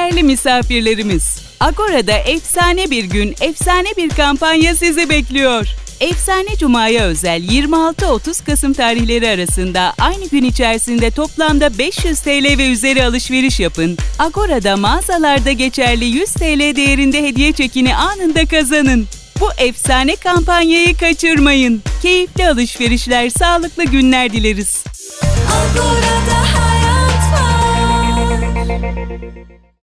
Değerli misafirlerimiz, Agora'da efsane bir gün, efsane bir kampanya sizi bekliyor. Efsane Cuma'ya özel 26-30 Kasım tarihleri arasında aynı gün içerisinde toplamda 500 TL ve üzeri alışveriş yapın. Agora'da mağazalarda geçerli 100 TL değerinde hediye çekini anında kazanın. Bu efsane kampanyayı kaçırmayın. Keyifli alışverişler, sağlıklı günler dileriz. Agora'da hayat var.